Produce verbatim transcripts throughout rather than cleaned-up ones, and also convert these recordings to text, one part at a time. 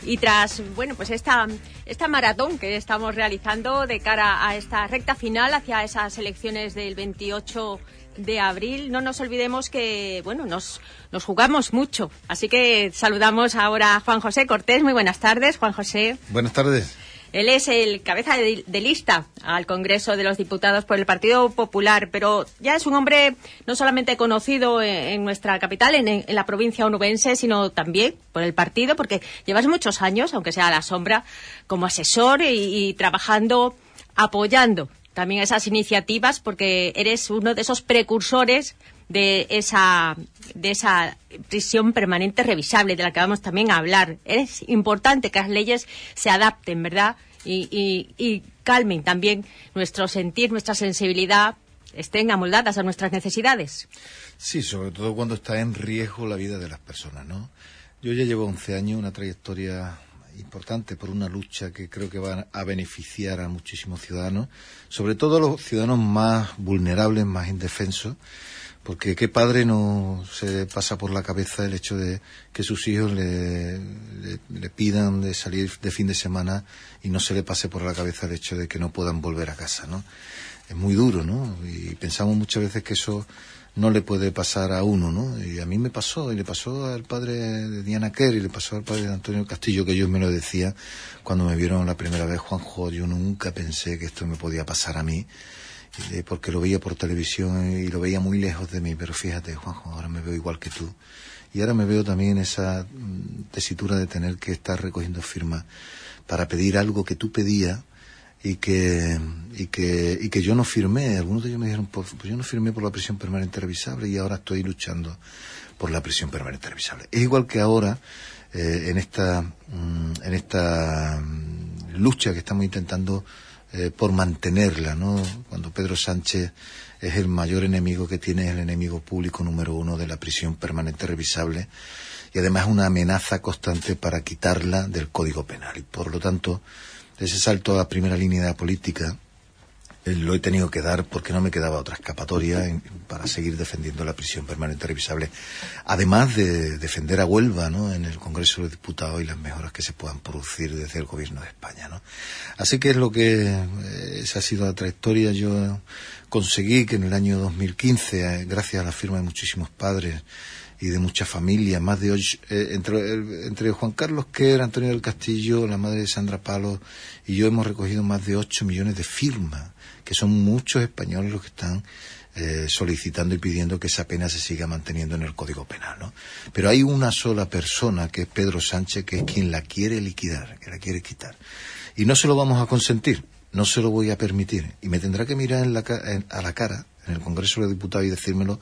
Y tras, bueno, pues esta, esta maratón que estamos realizando de cara a esta recta final hacia esas elecciones del veintiocho de abril, no nos olvidemos que, bueno, nos, nos jugamos mucho. Así que saludamos ahora a Juan José Cortés. Muy buenas tardes, Juan José. Buenas tardes. Él es el cabeza de, de lista al Congreso de los Diputados por el Partido Popular, pero ya es un hombre no solamente conocido en, en nuestra capital, en, en la provincia onubense, sino también por el partido, porque llevas muchos años, aunque sea a la sombra, como asesor y, y trabajando, apoyando también esas iniciativas, porque eres uno de esos precursores de esa de esa prisión permanente revisable, de la que vamos también a hablar. Es importante que las leyes se adapten, ¿verdad? Y, y, y calmen también nuestro sentir, nuestra sensibilidad, estén amoldadas a nuestras necesidades. Sí, sobre todo cuando está en riesgo la vida de las personas, ¿no? Yo ya llevo once años, una trayectoria importante por una lucha que creo que va a beneficiar a muchísimos ciudadanos, sobre todo a los ciudadanos más vulnerables, más indefensos, porque qué padre no se pasa por la cabeza el hecho de que sus hijos le, le, le pidan de salir de fin de semana y no se le pase por la cabeza el hecho de que no puedan volver a casa, ¿no? Es muy duro, ¿no? Y pensamos muchas veces que eso no le puede pasar a uno, ¿no? Y a mí me pasó, y le pasó al padre de Diana Kerr, y le pasó al padre de Antonio Castillo, que ellos me lo decían cuando me vieron la primera vez. Juanjo, yo nunca pensé que esto me podía pasar a mí, porque lo veía por televisión y lo veía muy lejos de mí, pero fíjate, Juanjo, ahora me veo igual que tú. Y ahora me veo también en esa tesitura de tener que estar recogiendo firmas para pedir algo que tú pedías y que y que y que yo no firmé. Algunos de ellos me dijeron, pues, pues yo no firmé por la prisión permanente revisable y ahora estoy luchando por la prisión permanente revisable. Es igual que ahora, eh, en esta en esta lucha que estamos intentando Eh, por mantenerla, ¿no? Cuando Pedro Sánchez es el mayor enemigo que tiene, es el enemigo público número uno de la prisión permanente revisable y además una amenaza constante para quitarla del Código Penal. Y por lo tanto, ese salto a primera línea de la política eh, lo he tenido que dar porque no me quedaba otra escapatoria en, para seguir defendiendo la prisión permanente revisable, además de defender a Huelva, ¿no? En el Congreso de los Diputados y las mejoras que se puedan producir desde el Gobierno de España, ¿no? Así que es lo que eh, esa ha sido la trayectoria. Yo conseguí que en el año dos mil quince, eh, gracias a la firma de muchísimos padres y de muchas familias, más de ocho, eh, entre, eh, entre Juan Carlos Kerr, Antonio del Castillo, la madre de Sandra Palos y yo hemos recogido más de ocho millones de firmas, que son muchos españoles los que están eh, solicitando y pidiendo que esa pena se siga manteniendo en el Código Penal, ¿no? Pero hay una sola persona, que es Pedro Sánchez, que es quien la quiere liquidar, que la quiere quitar. Y no se lo vamos a consentir, no se lo voy a permitir. Y me tendrá que mirar en la, en, a la cara en el Congreso de los Diputados y decírmelo,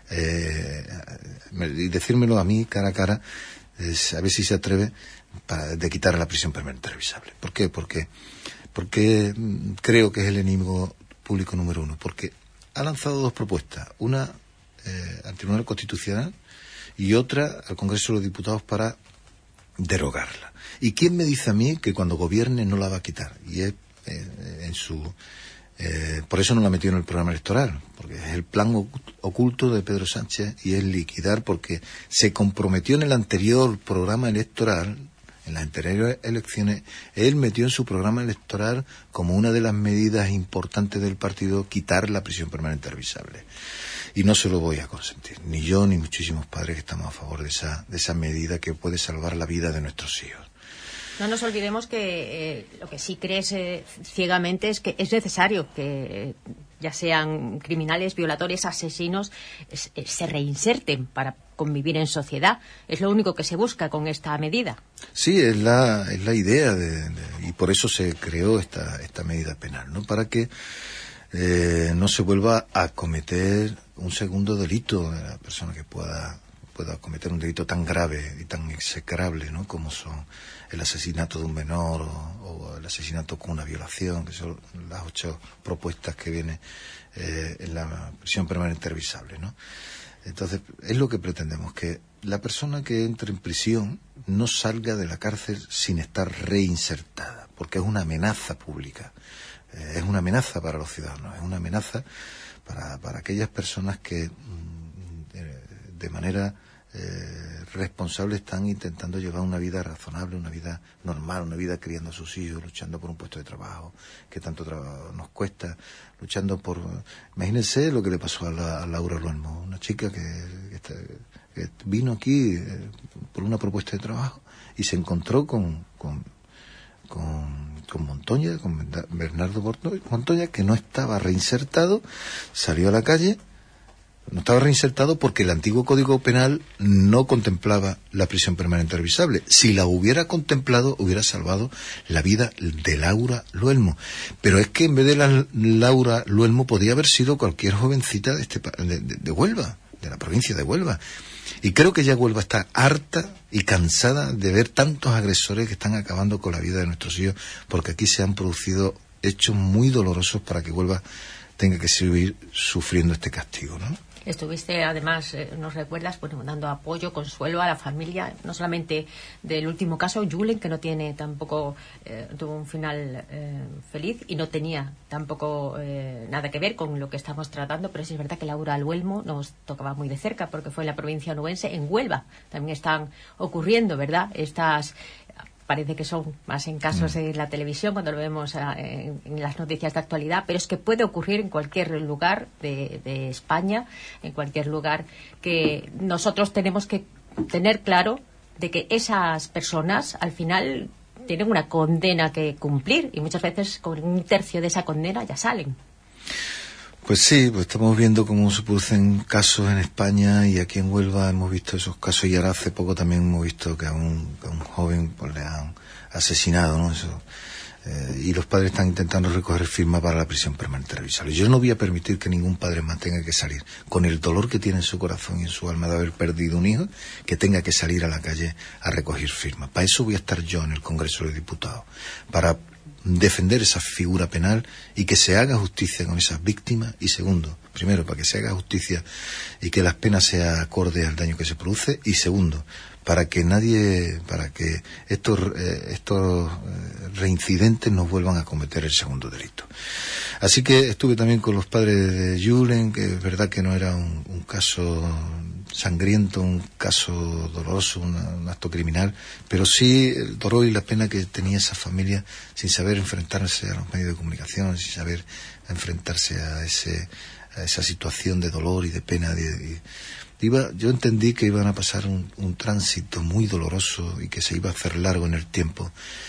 eh, y decírmelo a mí cara a cara, eh, a ver si se atreve para, de quitar la prisión permanente revisable. ¿Por qué? Porque, porque creo que es el enemigo público número uno. Porque ha lanzado dos propuestas, una eh, al Tribunal Constitucional y otra al Congreso de los Diputados para derogarla. ¿Y quién me dice a mí que cuando gobierne no la va a quitar? Y es eh, en su eh, por eso no la metió en el programa electoral, porque es el plan oculto de Pedro Sánchez y es liquidar, porque se comprometió en el anterior programa electoral, en las anteriores elecciones, él metió en su programa electoral como una de las medidas importantes del partido quitar la prisión permanente revisable. Y no se lo voy a consentir, ni yo ni muchísimos padres que estamos a favor de esa, de esa medida que puede salvar la vida de nuestros hijos. No nos olvidemos que eh, lo que sí crees eh, ciegamente es que es necesario que eh, ya sean criminales, violadores, asesinos, es, es, se reinserten para convivir en sociedad. Es lo único que se busca con esta medida. Sí, es la, es la idea de, de, y por eso se creó esta, esta medida penal, ¿no? Para que eh, no se vuelva a cometer un segundo delito de la persona que pueda pueda cometer un delito tan grave y tan execrable, ¿no? Como son el asesinato de un menor o, o el asesinato con una violación, que son las ocho propuestas que vienen eh, en la prisión permanente revisable, ¿no? Entonces, es lo que pretendemos, que la persona que entre en prisión no salga de la cárcel sin estar reinsertada, porque es una amenaza pública, eh, es una amenaza para los ciudadanos, es una amenaza para, para aquellas personas que de manera eh, responsables están intentando llevar una vida razonable, una vida normal, una vida criando a sus hijos, luchando por un puesto de trabajo que tanto trabajo nos cuesta, luchando por... Imagínense lo que le pasó a, la, a Laura Luelmo, una chica que, que, está, que vino aquí eh, por una propuesta de trabajo y se encontró con... con con, con Montoya, con Bernardo Montoya, que no estaba reinsertado, salió a la calle, no estaba reinsertado porque el antiguo Código Penal no contemplaba la prisión permanente revisable. Si la hubiera contemplado, hubiera salvado la vida de Laura Luelmo. Pero es que en vez de la Laura Luelmo podía haber sido cualquier jovencita de, este, de, de, de Huelva, de la provincia de Huelva. Y creo que ya Huelva está harta y cansada de ver tantos agresores que están acabando con la vida de nuestros hijos, porque aquí se han producido hechos muy dolorosos para que Huelva tenga que seguir sufriendo este castigo, ¿no? Estuviste, además, eh, nos recuerdas, bueno, dando apoyo, consuelo a la familia, no solamente del último caso, Julen, que no tiene tampoco, eh, tuvo un final eh, feliz y no tenía tampoco eh, nada que ver con lo que estamos tratando, pero sí es verdad que Laura Luelmo nos tocaba muy de cerca, porque fue en la provincia onubense, en Huelva. También están ocurriendo, ¿verdad?, estas... Parece que son más en casos de la televisión, cuando lo vemos a, en, en las noticias de actualidad, pero es que puede ocurrir en cualquier lugar de, de España, en cualquier lugar, que nosotros tenemos que tener claro de que esas personas al final tienen una condena que cumplir y muchas veces con un tercio de esa condena ya salen. Pues sí, pues estamos viendo cómo se producen casos en España y aquí en Huelva hemos visto esos casos y ahora hace poco también hemos visto que a un, a un joven pues le han asesinado, ¿no? Eso, eh, y los padres están intentando recoger firmas para la prisión permanente revisable. Yo no voy a permitir que ningún padre más tenga que salir con el dolor que tiene en su corazón y en su alma de haber perdido un hijo, que tenga que salir a la calle a recoger firmas. Para eso voy a estar yo en el Congreso de Diputados, para defender esa figura penal y que se haga justicia con esas víctimas. Y segundo, primero, para que se haga justicia y que las penas sean acorde al daño que se produce, y segundo, para que nadie, para que estos eh, estos eh, reincidentes no vuelvan a cometer el segundo delito. Así que estuve también con los padres de Julen, que es verdad que no era un, un caso sangriento, un caso doloroso, una, un acto criminal, pero sí el dolor y la pena que tenía esa familia sin saber enfrentarse a los medios de comunicación, sin saber enfrentarse a ese a esa situación de dolor y de pena. De, de, iba, yo entendí que iban a pasar un, un tránsito muy doloroso y que se iba a hacer largo en el tiempo.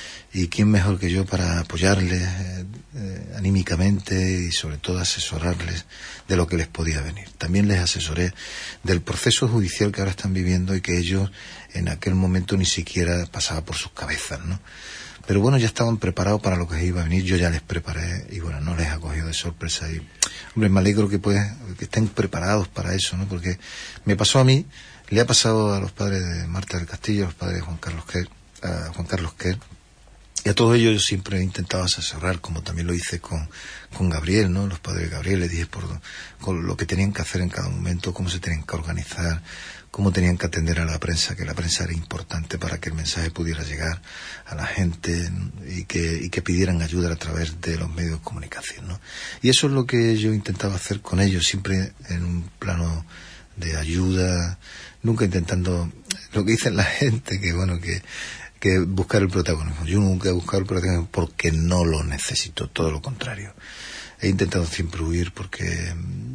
Y quién mejor que yo para apoyarles eh, eh, anímicamente y sobre todo asesorarles de lo que les podía venir. También les asesoré del proceso judicial que ahora están viviendo y que ellos en aquel momento ni siquiera pasaba por sus cabezas, ¿no? Pero bueno, ya estaban preparados para lo que iba a venir, yo ya les preparé y bueno, no les ha cogido de sorpresa. Y hombre, me alegro que, pues, que estén preparados para eso, ¿no? Porque me pasó a mí, le ha pasado a los padres de Marta del Castillo, a los padres de Juan Carlos Quer, a Juan Carlos Quer. Y a todos ellos yo siempre he intentado asesorar, como también lo hice con, con Gabriel, ¿no? Los padres de Gabriel, les dije por con lo que tenían que hacer en cada momento, cómo se tenían que organizar, cómo tenían que atender a la prensa, que la prensa era importante para que el mensaje pudiera llegar a la gente y que, y que pidieran ayuda a través de los medios de comunicación, ¿no? Y eso es lo que yo intentaba hacer con ellos, siempre en un plano de ayuda, nunca intentando, lo que dice la gente, que bueno, que que buscar el protagonismo. Yo nunca he buscado el protagonismo porque no lo necesito, todo lo contrario. He intentado siempre huir porque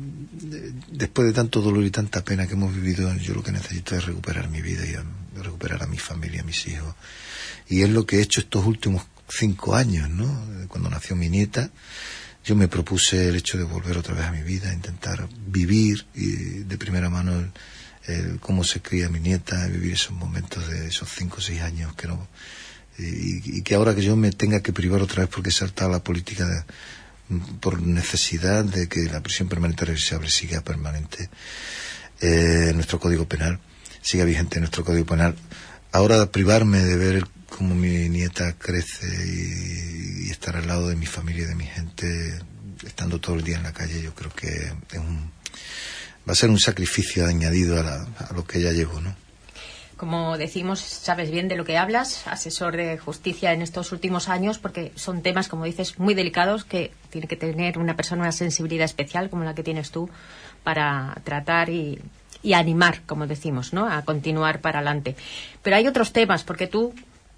después de tanto dolor y tanta pena que hemos vivido, yo lo que necesito es recuperar mi vida y a, recuperar a mi familia, a mis hijos. Y es lo que he hecho estos últimos cinco años, ¿no? Cuando nació mi nieta, yo me propuse el hecho de volver otra vez a mi vida, intentar vivir y de primera mano el, el cómo se cría mi nieta, vivir esos momentos de esos cinco o seis años que no, y, y que ahora que yo me tenga que privar otra vez porque he saltado la política de, por necesidad de que la prisión permanente revisable siga permanente eh, en nuestro Código Penal, siga vigente en nuestro Código Penal. Ahora privarme de ver cómo mi nieta crece y, y estar al lado de mi familia y de mi gente, estando todo el día en la calle, yo creo que es un va a ser un sacrificio añadido a, la, a lo que ya llevo, ¿no? Como decimos, sabes bien de lo que hablas, asesor de justicia en estos últimos años, porque son temas, como dices, muy delicados que tiene que tener una persona una sensibilidad especial como la que tienes tú para tratar y, y animar, como decimos, ¿no?, a continuar para adelante. Pero hay otros temas, porque tú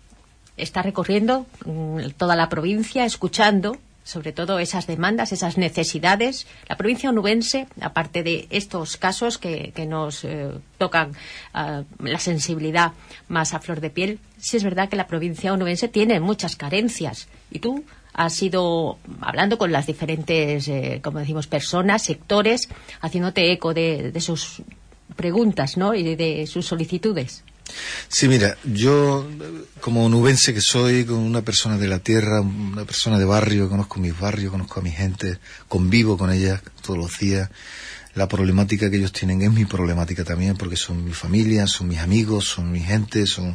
estás recorriendo mmm, toda la provincia, escuchando sobre todo esas demandas, esas necesidades. La provincia onubense, aparte de estos casos que, que nos eh, tocan uh, la sensibilidad más a flor de piel, sí es verdad que la provincia onubense tiene muchas carencias. Y tú has ido hablando con las diferentes, eh, como decimos, personas, sectores, haciéndote eco de, de sus preguntas, ¿no?, y de, de sus solicitudes. Sí, mira, yo como onubense que soy, como una persona de la tierra, una persona de barrio, conozco mis barrios, conozco a mi gente, convivo con ellas todos los días. La problemática que ellos tienen es mi problemática también, porque son mi familia, son mis amigos, son mi gente, son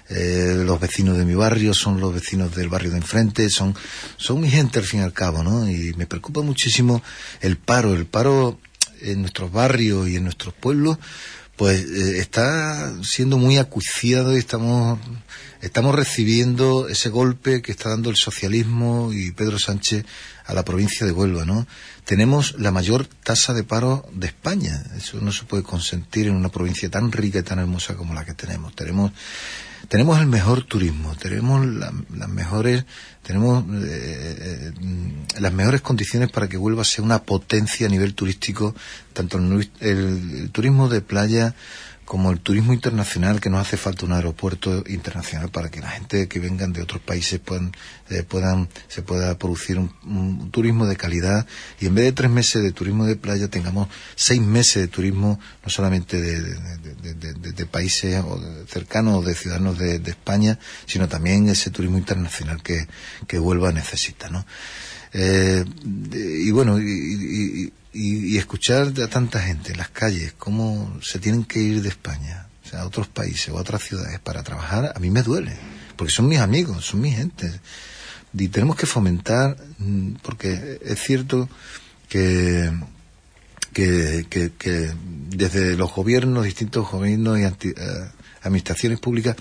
eh, los vecinos de mi barrio, son los vecinos del barrio de enfrente, son, son mi gente al fin y al cabo, ¿no? Y me preocupa muchísimo el paro, el paro en nuestros barrios y en nuestros pueblos, pues eh, está siendo muy acuciado y estamos estamos recibiendo ese golpe que está dando el socialismo y Pedro Sánchez a la provincia de Huelva, ¿no? Tenemos la mayor tasa de paro de España. Eso no se puede consentir en una provincia tan rica y tan hermosa como la que tenemos. Tenemos tenemos el mejor turismo, tenemos la, las mejores tenemos eh, eh, las mejores condiciones para que Huelva sea una potencia a nivel turístico, tanto el, el, el turismo de playa como el turismo internacional, que nos hace falta un aeropuerto internacional para que la gente que vengan de otros países puedan, eh, puedan se pueda producir un, un turismo de calidad, y en vez de tres meses de turismo de playa tengamos seis meses de turismo, no solamente de, de, de, de, de, de países o de, cercanos o de ciudadanos de, de España, sino también ese turismo internacional que, que Huelva necesita, ¿no? Eh, y bueno, y, y, y, y escuchar a tanta gente en las calles cómo se tienen que ir de España, o sea, a otros países o a otras ciudades para trabajar, a mí me duele, porque son mis amigos, son mi gente, y tenemos que fomentar, porque es cierto que que, que, que desde los gobiernos, distintos gobiernos y anti, eh, administraciones públicas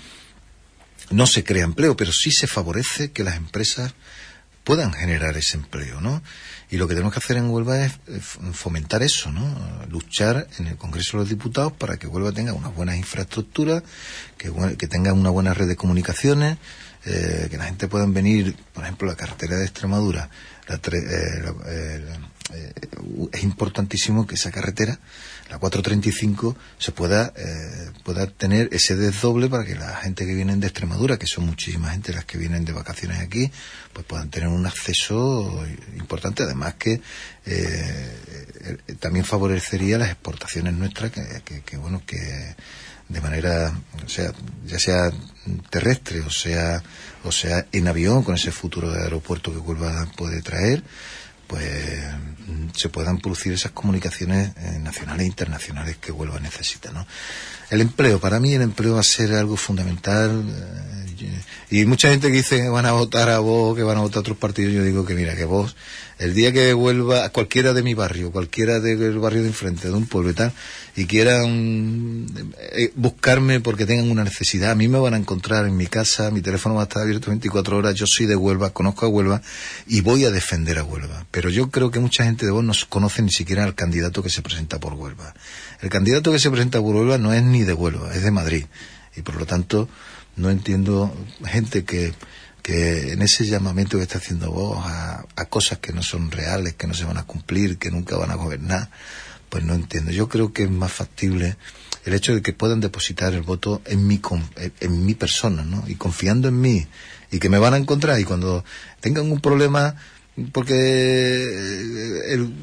no se crea empleo, pero sí se favorece que las empresas puedan generar ese empleo, ¿no? Y lo que tenemos que hacer en Huelva es fomentar eso, ¿no? Luchar en el Congreso de los Diputados para que Huelva tenga unas buenas infraestructuras, que, que tenga una buena red de comunicaciones, eh, que la gente pueda venir, por ejemplo, la carretera de Extremadura, la tre, eh, la, eh, eh, es importantísimo que esa carretera, la cuatrocientos treinta y cinco, se pueda eh, pueda tener ese desdoble para que la gente que viene de Extremadura, que son muchísima gente las que vienen de vacaciones aquí, pues puedan tener un acceso importante. Además que eh, eh, también favorecería las exportaciones nuestras, que, que, que bueno, que de manera, o sea, ya sea terrestre o sea o sea en avión, con ese futuro de aeropuerto que Huelva puede traer, pues se puedan producir esas comunicaciones eh, nacionales e internacionales que Huelva necesita, ¿no? El empleo, para mí el empleo va a ser algo fundamental, eh, y mucha gente que dice que van a votar a Vox, que van a votar a otros partidos. Yo digo que mira, que Vox, el día que vuelva a cualquiera de mi barrio, cualquiera del barrio de enfrente, de un pueblo y tal, y quieran eh, buscarme porque tengan una necesidad, a mí me van a encontrar en mi casa, mi teléfono va a estar abierto veinticuatro horas, yo soy de Huelva, conozco a Huelva y voy a defender a Huelva. Pero yo creo que mucha gente de Vox no conoce ni siquiera al candidato que se presenta por Huelva. El candidato que se presenta por Huelva no es ni de Huelva, es de Madrid, y por lo tanto no entiendo gente que que en ese llamamiento que está haciendo Vox a, a cosas que no son reales, que no se van a cumplir, que nunca van a gobernar, pues no entiendo. Yo creo que es más factible el hecho de que puedan depositar el voto en mi, en mi persona, ¿no? Y confiando en mí, y que me van a encontrar, y cuando tengan un problema porque el,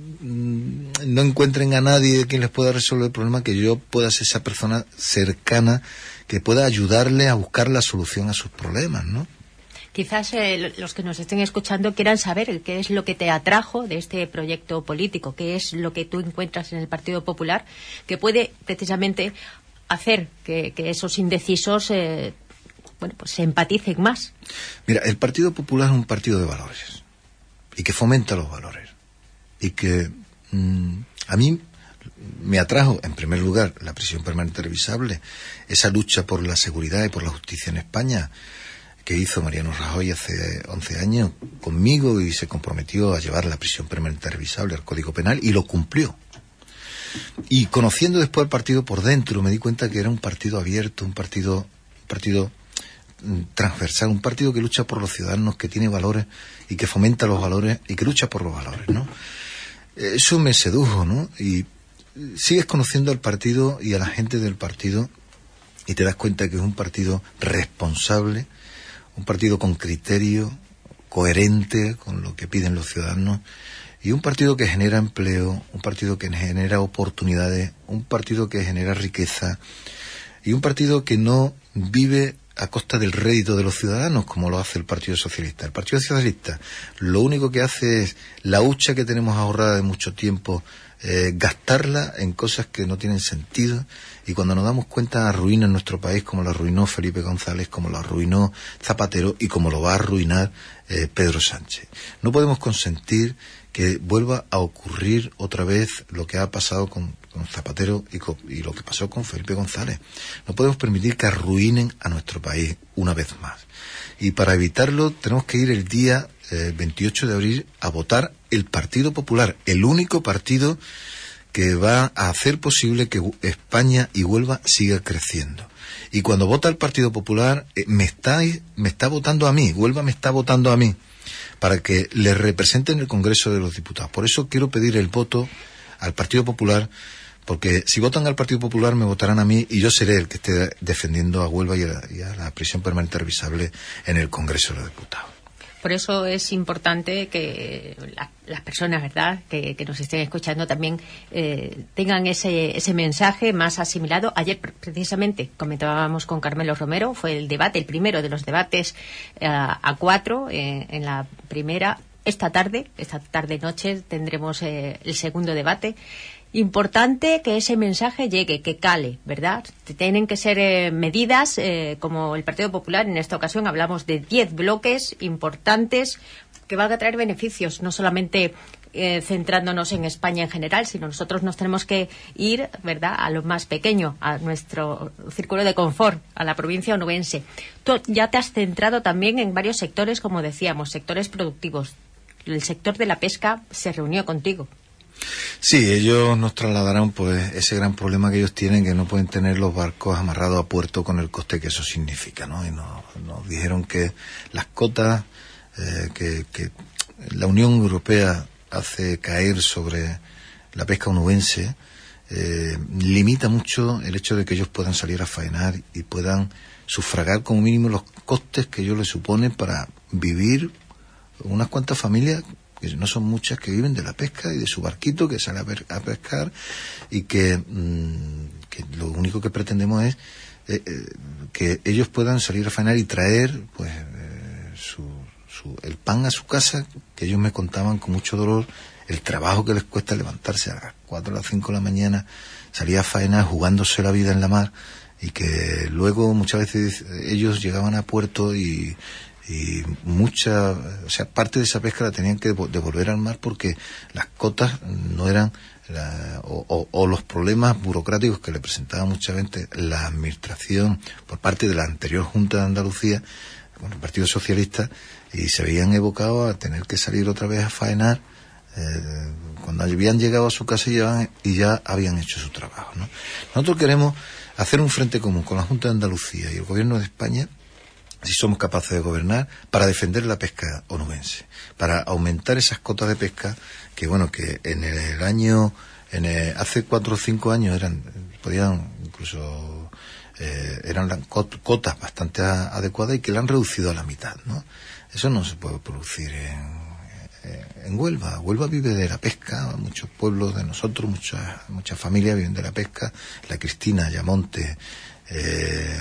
no encuentren a nadie quien les pueda resolver el problema, que yo pueda ser esa persona cercana que pueda ayudarle a buscar la solución a sus problemas, ¿no? Quizás eh, los que nos estén escuchando quieran saber qué es lo que te atrajo de este proyecto político, qué es lo que tú encuentras en el Partido Popular que puede precisamente hacer que, que esos indecisos eh, bueno, pues se empaticen más. Mira, el Partido Popular es un partido de valores y que fomenta los valores y que mmm, a mí me atrajo, en primer lugar, la prisión permanente revisable, esa lucha por la seguridad y por la justicia en España que hizo Mariano Rajoy hace once años conmigo, y se comprometió a llevar la prisión permanente revisable al Código Penal y lo cumplió. Y conociendo después el partido por dentro, me di cuenta que era un partido abierto, un partido, un partido transversal, un partido que lucha por los ciudadanos, que tiene valores y que fomenta los valores y que lucha por los valores, ¿no? Eso me sedujo, ¿no? Y sigues conociendo al partido y a la gente del partido y te das cuenta que es un partido responsable, un partido con criterio, coherente con lo que piden los ciudadanos, y un partido que genera empleo, un partido que genera oportunidades, un partido que genera riqueza, y un partido que no vive a costa del rédito de los ciudadanos, como lo hace el Partido Socialista. El Partido Socialista lo único que hace es la hucha que tenemos ahorrada de mucho tiempo, eh, gastarla en cosas que no tienen sentido, y cuando nos damos cuenta arruinan nuestro país como lo arruinó Felipe González, como lo arruinó Zapatero y como lo va a arruinar eh, Pedro Sánchez. No podemos consentir que vuelva a ocurrir otra vez lo que ha pasado con, con Zapatero y, con, y lo que pasó con Felipe González. No podemos permitir que arruinen a nuestro país una vez más. Y para evitarlo tenemos que ir el día eh, veintiocho de abril a votar el Partido Popular, el único partido que va a hacer posible que España y Huelva siga creciendo. Y cuando vota el Partido Popular, eh, me está, me está votando a mí, Huelva me está votando a mí, para que le represente en el Congreso de los Diputados. Por eso quiero pedir el voto al Partido Popular, porque si votan al Partido Popular me votarán a mí y yo seré el que esté defendiendo a Huelva y a la, y a la prisión permanente revisable en el Congreso de los Diputados. Por eso es importante que la, las personas, ¿verdad?, que, que nos estén escuchando también eh, tengan ese, ese mensaje más asimilado. Ayer, precisamente, comentábamos con Carmelo Romero, fue el debate, el primero de los debates eh, a cuatro eh, en la primera. Esta tarde, esta tarde-noche, tendremos eh, el segundo debate. Importante que ese mensaje llegue, que cale, ¿verdad? Tienen que ser eh, medidas, eh, como el Partido Popular, en esta ocasión hablamos de diez bloques importantes que van a traer beneficios, no solamente eh, centrándonos en España en general, sino nosotros nos tenemos que ir, ¿verdad?, a lo más pequeño, a nuestro círculo de confort, a la provincia onubense. Tú ya te has centrado también en varios sectores, como decíamos, sectores productivos. El sector de la pesca se reunió contigo. Sí, ellos nos trasladarán pues ese gran problema que ellos tienen, que no pueden tener los barcos amarrados a puerto con el coste que eso significa, ¿no? Y nos, nos dijeron que las cotas eh, que, que la Unión Europea hace caer sobre la pesca onubense eh, limita mucho el hecho de que ellos puedan salir a faenar y puedan sufragar como mínimo los costes que ellos les suponen para vivir unas cuantas familias, que no son muchas, que viven de la pesca y de su barquito que sale a, per, a pescar, y que, mmm, que lo único que pretendemos es eh, eh, que ellos puedan salir a faenar y traer pues eh, su, su, el pan a su casa, que ellos me contaban con mucho dolor el trabajo que les cuesta levantarse a las cuatro o las cinco de la mañana, salir a faenar jugándose la vida en la mar, y que luego muchas veces ellos llegaban a puerto y y mucha, o sea, parte de esa pesca la tenían que devolver al mar porque las cotas no eran, la, o, o, o los problemas burocráticos que le presentaba muchas veces la administración por parte de la anterior Junta de Andalucía, con el Partido Socialista, y se veían evocados a tener que salir otra vez a faenar eh, cuando habían llegado a su casa y ya, y ya habían hecho su trabajo, ¿no? Nosotros queremos hacer un frente común con la Junta de Andalucía y el Gobierno de España, si somos capaces de gobernar, para defender la pesca onubense, para aumentar esas cotas de pesca que, bueno, que en el año, en el, hace cuatro o cinco años eran, podían incluso, eh, eran cotas bastante a, adecuadas, y que la han reducido a la mitad, ¿no? Eso no se puede producir en, en Huelva. Huelva vive de la pesca, muchos pueblos de nosotros, muchas, muchas familias viven de la pesca. La Cristina, Ayamonte, eh,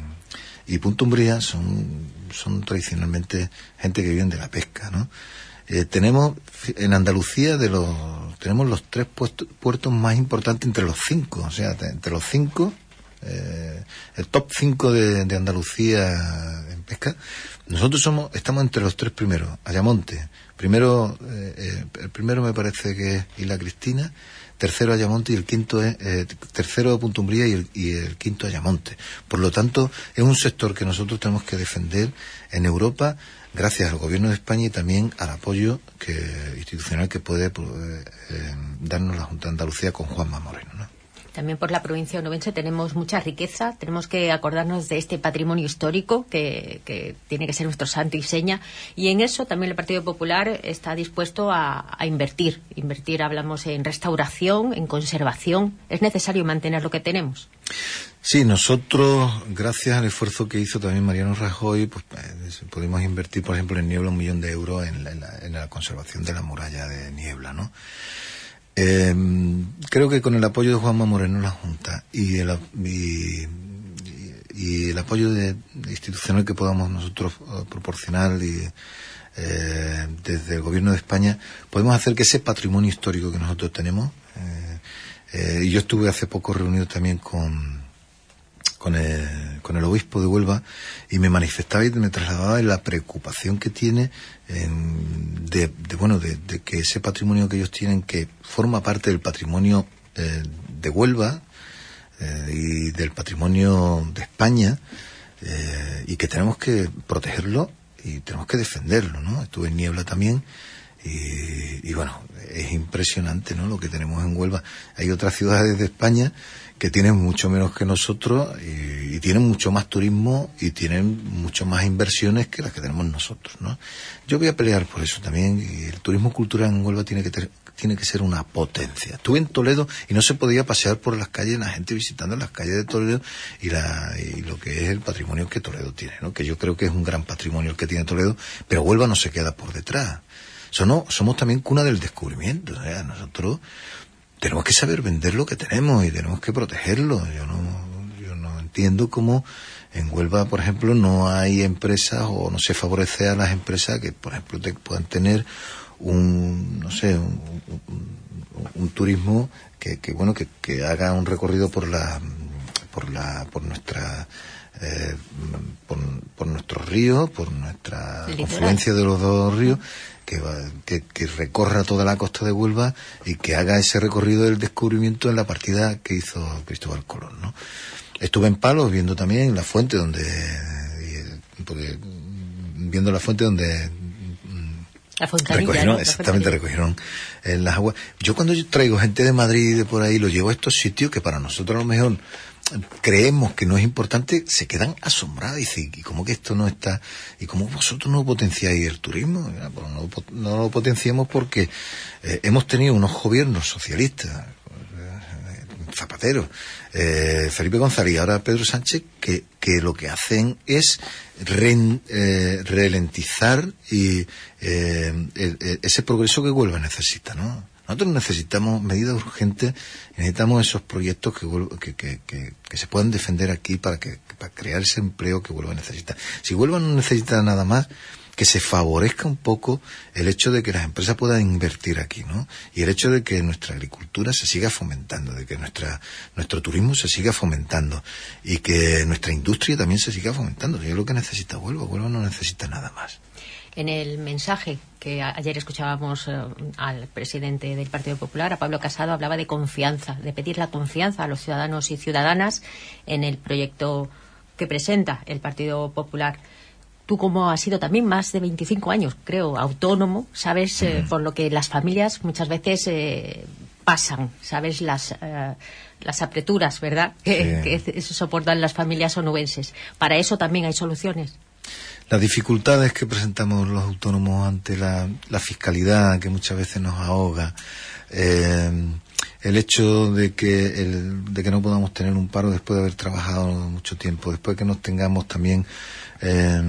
y Punta Umbría son, son tradicionalmente gente que viven de la pesca, ¿no? Eh, tenemos en Andalucía de los tenemos los tres puestos, puertos más importantes entre los cinco, o sea, entre los cinco eh, el top cinco de, de Andalucía en pesca, nosotros somos estamos entre los tres primeros. Ayamonte, primero, eh, eh, el primero me parece que es Isla Cristina, tercero Ayamonte y el quinto es eh, tercero Punta Umbría y el, y el quinto Ayamonte. Por lo tanto, es un sector que nosotros tenemos que defender en Europa, gracias al Gobierno de España y también al apoyo que, institucional que puede eh, eh, darnos la Junta de Andalucía con Juanma Moreno, ¿no? También por la provincia onubense tenemos mucha riqueza, tenemos que acordarnos de este patrimonio histórico que, que tiene que ser nuestro santo y seña, y en eso también el Partido Popular está dispuesto a, a invertir. Invertir, hablamos en restauración, en conservación. Es necesario mantener lo que tenemos. Sí, nosotros, gracias al esfuerzo que hizo también Mariano Rajoy, pues eh, pudimos invertir, por ejemplo, en Niebla un millón de euros en la, en la, en la conservación de la muralla de Niebla, ¿no? Eh, creo que con el apoyo de Juanma Moreno en la Junta y el, y, y el apoyo de, de institucional que podamos nosotros uh, proporcionar y, eh, desde el Gobierno de España, podemos hacer que ese patrimonio histórico que nosotros tenemos, eh, eh, y yo estuve hace poco reunido también con con el, con el obispo de Huelva y me manifestaba y me trasladaba en la preocupación que tiene en, de, de bueno de, de que ese patrimonio que ellos tienen, que forma parte del patrimonio eh, de Huelva eh, y del patrimonio de España, eh, y que tenemos que protegerlo y tenemos que defenderlo, ¿no? Estuve en Niebla también y, y bueno, es impresionante, ¿no?, lo que tenemos en Huelva. Hay otras ciudades de España que tienen mucho menos que nosotros y, y tienen mucho más turismo y tienen mucho más inversiones que las que tenemos nosotros, ¿no? Yo voy a pelear por eso también, y el turismo cultural en Huelva tiene que ter, tiene que ser una potencia. Estuve en Toledo y no se podía pasear por las calles, la gente visitando las calles de Toledo y, la, y lo que es el patrimonio que Toledo tiene, ¿no? Que yo creo que es un gran patrimonio el que tiene Toledo, pero Huelva no se queda por detrás. Somos, somos también cuna del descubrimiento, o sea, nosotros tenemos que saber vender lo que tenemos y tenemos que protegerlo. Yo no, yo no entiendo cómo en Huelva, por ejemplo, no hay empresas o no se favorece a las empresas que, por ejemplo, te, puedan tener un, no sé, un, un, un turismo que, que bueno, que, que haga un recorrido por la, por la, por nuestra, eh, por, por nuestros ríos, por nuestra confluencia de los dos ríos. Que, va, que, que recorra toda la costa de Huelva y que haga ese recorrido del descubrimiento en la partida que hizo Cristóbal Colón, ¿no? Estuve en Palos viendo también la fuente donde, porque, viendo la fuente donde la recogieron, ¿no? exactamente la recogieron en las aguas. Yo cuando yo traigo gente de Madrid y de por ahí, lo llevo a estos sitios que para nosotros a lo mejor creemos que no es importante, se quedan asombrados y dicen, ¿y cómo que esto no está? ¿Y cómo vosotros no potenciáis el turismo? Pues no, no lo potenciamos porque eh, hemos tenido unos gobiernos socialistas, eh, Zapatero, eh, Felipe González y ahora Pedro Sánchez, que, que lo que hacen es re, eh, ralentizar y, eh, el, el, ese progreso que Huelva necesita, ¿no? Nosotros necesitamos medidas urgentes, necesitamos esos proyectos que, que, que, que, que se puedan defender aquí para, que, para crear ese empleo que Huelva necesita. Si Huelva no necesita nada más, que se favorezca un poco el hecho de que las empresas puedan invertir aquí, ¿no? Y el hecho de que nuestra agricultura se siga fomentando, de que nuestra nuestro turismo se siga fomentando y que nuestra industria también se siga fomentando. Eso es lo que necesita Huelva. Huelva no necesita nada más. En el mensaje que ayer escuchábamos eh, al presidente del Partido Popular, a Pablo Casado, hablaba de confianza, de pedir la confianza a los ciudadanos y ciudadanas en el proyecto que presenta el Partido Popular. Tú, como has sido también más de veinticinco años, creo, autónomo, sabes eh, por lo que las familias muchas veces eh, pasan, sabes las eh, las apreturas, ¿verdad?, que, sí. que soportan las familias onubenses. Para eso también hay soluciones. Las dificultades que presentamos los autónomos ante la, la fiscalidad, que muchas veces nos ahoga, eh, el hecho de que el, de que no podamos tener un paro después de haber trabajado mucho tiempo, después de que no tengamos también eh,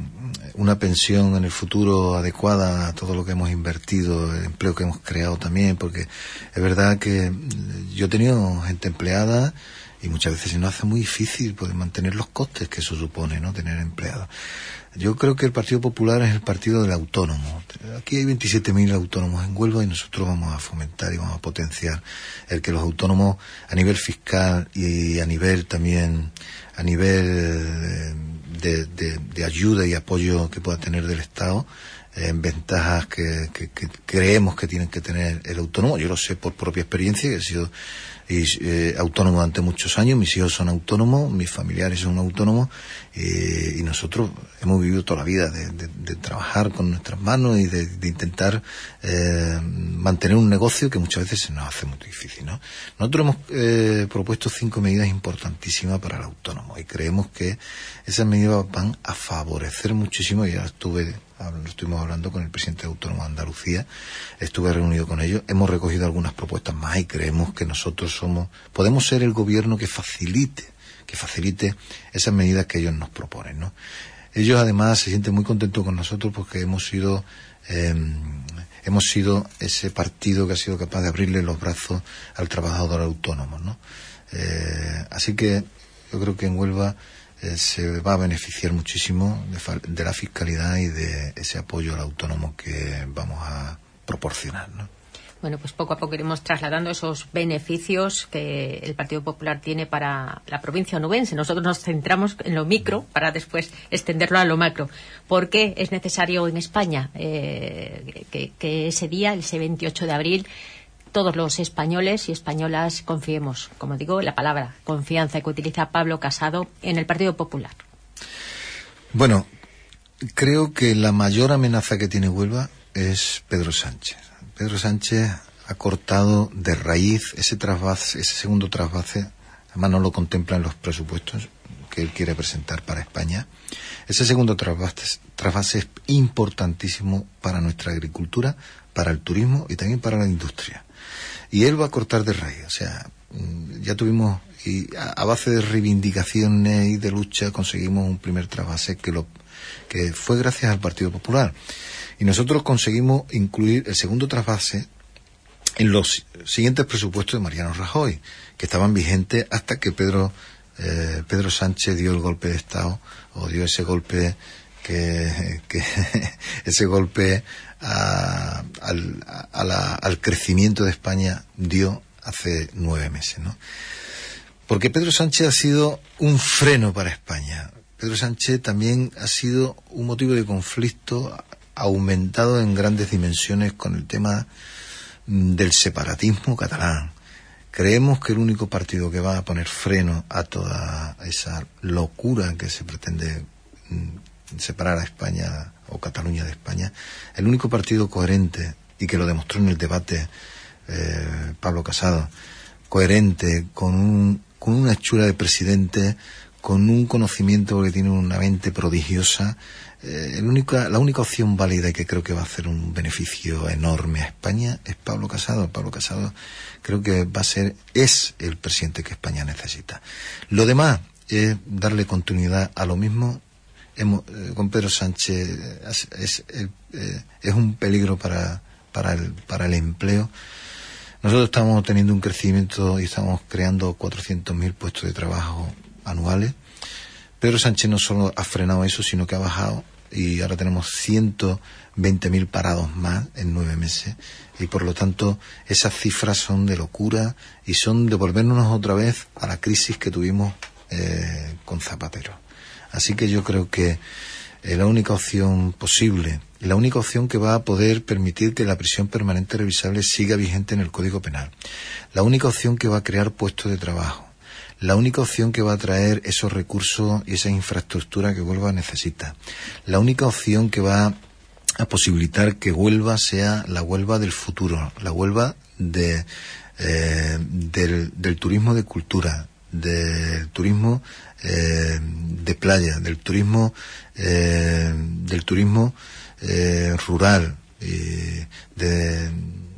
una pensión en el futuro adecuada a todo lo que hemos invertido, el empleo que hemos creado también, porque es verdad que yo he tenido gente empleada y muchas veces se nos hace muy difícil poder mantener los costes que eso supone, ¿no?, tener empleados. Yo creo que el Partido Popular es el partido del autónomo. Aquí hay veintisiete mil autónomos en Huelva y nosotros vamos a fomentar y vamos a potenciar el que los autónomos a nivel fiscal y a nivel también, a nivel de, de, de ayuda y apoyo que pueda tener del Estado, en ventajas que, que, que creemos que tienen que tener el autónomo. Yo lo sé por propia experiencia, que he sido y, eh, autónomo durante muchos años, mis hijos son autónomos, mis familiares son autónomos, eh, y nosotros hemos vivido toda la vida de, de, de trabajar con nuestras manos y de, de intentar eh, mantener un negocio que muchas veces se nos hace muy difícil, ¿no? Nosotros hemos eh, propuesto cinco medidas importantísimas para el autónomo y creemos que esas medidas van a favorecer muchísimo. Ya estuve estuvimos hablando con el presidente de Autónomo de Andalucía, estuve reunido con ellos, hemos recogido algunas propuestas más y creemos que nosotros somos, podemos ser el gobierno que facilite, que facilite esas medidas que ellos nos proponen, ¿no? Ellos además se sienten muy contentos con nosotros porque hemos sido, eh, hemos sido ese partido que ha sido capaz de abrirle los brazos al trabajador autónomo, ¿no? Eh, así que yo creo que en Huelva Eh, se va a beneficiar muchísimo de, de la fiscalidad y de ese apoyo al autónomo que vamos a proporcionar, ¿no? Bueno, pues poco a poco iremos trasladando esos beneficios que el Partido Popular tiene para la provincia onubense. Nosotros nos centramos en lo micro para después extenderlo a lo macro. ¿Por qué es necesario en España eh, que, que ese día, ese veintiocho de abril, todos los españoles y españolas confiemos, como digo, la palabra confianza que utiliza Pablo Casado en el Partido Popular? Bueno, creo que la mayor amenaza que tiene Huelva es Pedro Sánchez. Pedro Sánchez ha cortado de raíz ese trasvase, ese segundo trasvase, además no lo contempla en los presupuestos que él quiere presentar para España. Ese segundo trasvase, trasvase es importantísimo para nuestra agricultura, para el turismo y también para la industria. Y él va a cortar de raíz, o sea, ya tuvimos, y a, a base de reivindicaciones y de lucha conseguimos un primer trasvase que, lo, que fue gracias al Partido Popular. Y nosotros conseguimos incluir el segundo trasvase en los siguientes presupuestos de Mariano Rajoy, que estaban vigentes hasta que Pedro, eh, Pedro Sánchez dio el golpe de Estado, o dio ese golpe que, que ese golpe a, al, a la, al crecimiento de España dio hace nueve meses, ¿no? Porque Pedro Sánchez ha sido un freno para España. Pedro Sánchez también ha sido un motivo de conflicto aumentado en grandes dimensiones con el tema del separatismo catalán. Creemos que el único partido que va a poner freno a toda esa locura que se pretende separar a España o Cataluña de España, el único partido coherente, y que lo demostró en el debate eh, Pablo Casado, coherente, con, un, con una hechura de presidente, con un conocimiento que tiene una mente prodigiosa, eh, el única, la única opción válida y que creo que va a hacer un beneficio enorme a España es Pablo Casado. Pablo Casado creo que va a ser, es el presidente que España necesita. Lo demás es darle continuidad a lo mismo. Hemos, eh, con Pedro Sánchez es, es, eh, es un peligro para, para, el, para el empleo. Nosotros estamos teniendo un crecimiento y estamos creando cuatrocientos mil puestos de trabajo anuales. Pedro Sánchez no solo ha frenado eso, sino que ha bajado y ahora tenemos ciento veinte mil parados más en nueve meses y por lo tanto esas cifras son de locura y son de volvernos otra vez a la crisis que tuvimos eh, con Zapatero. Así que yo creo que eh, la única opción posible, la única opción que va a poder permitir que la prisión permanente revisable siga vigente en el Código Penal, la única opción que va a crear puestos de trabajo, la única opción que va a traer esos recursos y esa infraestructura que Huelva necesita, la única opción que va a posibilitar que Huelva sea la Huelva del futuro, la Huelva de, eh, del, del turismo de cultura, del turismo eh, de playa, del turismo eh, del turismo eh, rural y de,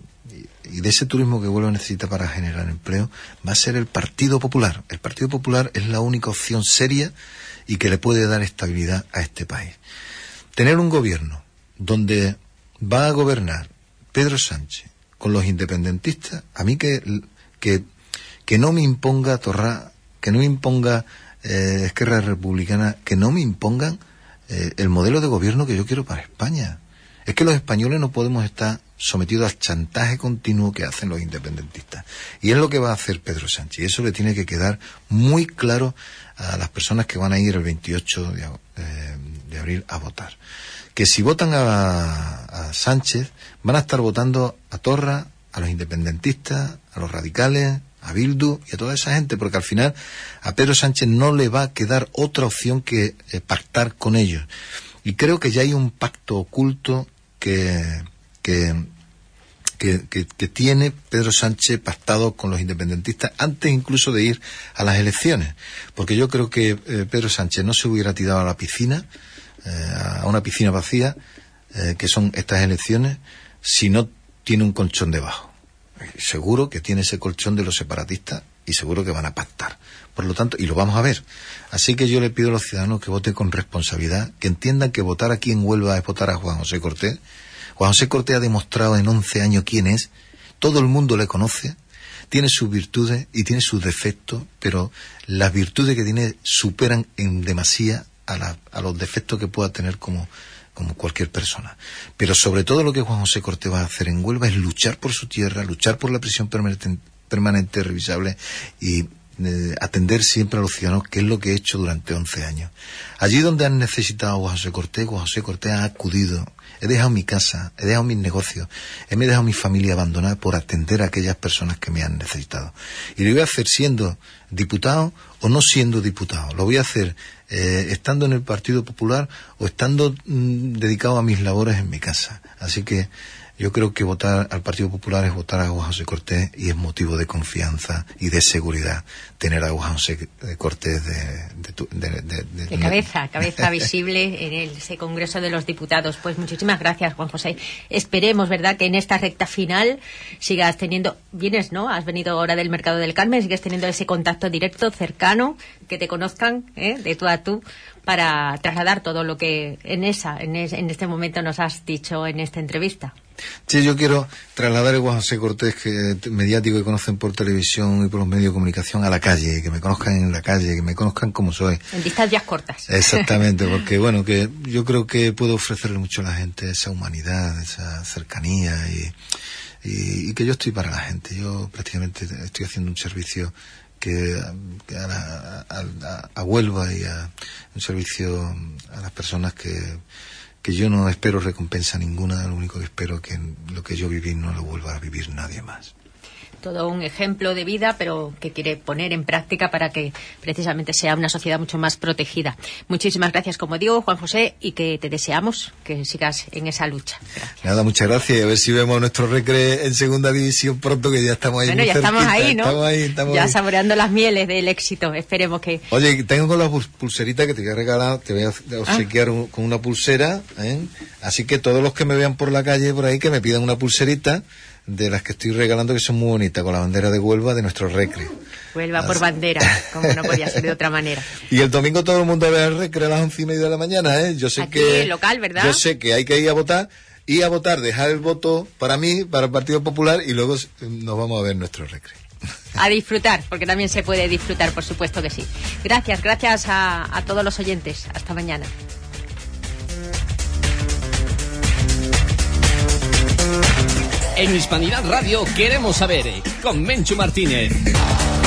y de ese turismo que Huelva necesita para generar empleo, va a ser el Partido Popular. El Partido Popular es la única opción seria y que le puede dar estabilidad a este país. Tener un gobierno donde va a gobernar Pedro Sánchez con los independentistas, a mí que que que no me imponga Torrá que no imponga eh, Esquerra Republicana, que no me impongan eh, el modelo de gobierno que yo quiero para España. Es que los españoles no podemos estar sometidos al chantaje continuo que hacen los independentistas. Y es lo que va a hacer Pedro Sánchez. Y eso le tiene que quedar muy claro a las personas que van a ir el veintiocho de, eh, de abril a votar. Que si votan a, a Sánchez, van a estar votando a Torra, a los independentistas, a los radicales, a Bildu y a toda esa gente, porque al final a Pedro Sánchez no le va a quedar otra opción que eh, pactar con ellos. Y creo que ya hay un pacto oculto que, que, que, que, que tiene Pedro Sánchez pactado con los independentistas antes incluso de ir a las elecciones. Porque yo creo que eh, Pedro Sánchez no se hubiera tirado a la piscina, eh, a una piscina vacía, eh, que son estas elecciones, si no tiene un colchón debajo. Seguro que tiene ese colchón de los separatistas y seguro que van a pactar. Por lo tanto, y lo vamos a ver. Así que yo le pido a los ciudadanos que voten con responsabilidad, que entiendan que votar aquí en Huelva es votar a Juan José Cortés. Juan José Cortés ha demostrado en once años quién es. Todo el mundo le conoce. Tiene sus virtudes y tiene sus defectos, pero las virtudes que tiene superan en demasía a, la, a los defectos que pueda tener como, como cualquier persona. Pero sobre todo lo que Juan José Cortés va a hacer en Huelva es luchar por su tierra, luchar por la prisión permanente, permanente revisable y eh, atender siempre a los ciudadanos, que es lo que he hecho durante once años. Allí donde han necesitado a Juan José Cortés, Juan José Cortés ha acudido. He dejado mi casa, he dejado mis negocios, he me he dejado mi familia abandonada por atender a aquellas personas que me han necesitado. Y lo voy a hacer siendo diputado o no siendo diputado. Lo voy a hacer eh, estando en el Partido Popular o estando mmm, dedicado a mis labores en mi casa. Así que yo creo que votar al Partido Popular es votar a Juan José Cortés y es motivo de confianza y de seguridad tener a Juan José Cortés de, de, de, de, de, de cabeza, cabeza visible en el, ese Congreso de los Diputados. Pues muchísimas gracias, Juan José. Esperemos, ¿verdad?, que en esta recta final sigas teniendo, vienes, ¿no? Has venido ahora del Mercado del Carmen, sigues teniendo ese contacto directo, cercano, que te conozcan, ¿eh?, de tú a tú, para trasladar todo lo que en esa, en, es, en este momento nos has dicho en esta entrevista. Sí, yo quiero trasladar a Juan José Cortés, que mediático que conocen por televisión y por los medios de comunicación, a la calle, que me conozcan en la calle, que me conozcan como soy. En distancias cortas. Exactamente, porque bueno, que yo creo que puedo ofrecerle mucho a la gente esa humanidad, esa cercanía y, y, y que yo estoy para la gente. Yo prácticamente estoy haciendo un servicio que, que a, la, a, a, a Huelva y a un servicio a las personas que que yo no espero recompensa ninguna, lo único que espero es que lo que yo viví no lo vuelva a vivir nadie más. Todo un ejemplo de vida, pero que quiere poner en práctica para que precisamente sea una sociedad mucho más protegida. Muchísimas gracias, como digo, Juan José, y que te deseamos que sigas en esa lucha. Gracias. Nada, muchas gracias, y a ver si vemos a nuestro Recre en segunda división pronto, que ya estamos ahí. Bueno, ya cerquita. estamos ahí, ¿no? Estamos ahí, estamos ya ahí. Saboreando las mieles del éxito, esperemos que... Oye, tengo la pulserita que te voy a regalar, te voy a obsequiar ah. con una pulsera, ¿eh? Así que todos los que me vean por la calle, por ahí, que me pidan una pulserita de las que estoy regalando, que son muy bonitas, con la bandera de Huelva de nuestro Recre. Huelva por bandera, como no podía ser de otra manera. Y el domingo todo el mundo ve el Recre a las once y media de la mañana, ¿eh? Yo sé Aquí, que local, ¿verdad? Yo sé que hay que ir a votar, y a votar, dejar el voto para mí, para el Partido Popular, y luego nos vamos a ver nuestro Recre. A disfrutar, porque también se puede disfrutar, por supuesto que sí. Gracias, gracias a, a todos los oyentes. Hasta mañana. En Hispanidad Radio queremos saber, con Menchu Martínez.